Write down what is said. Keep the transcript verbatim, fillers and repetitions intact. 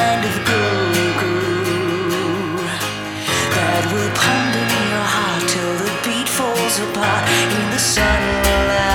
kind of groove that will pound in your heart till the beat falls apart in the sunlight.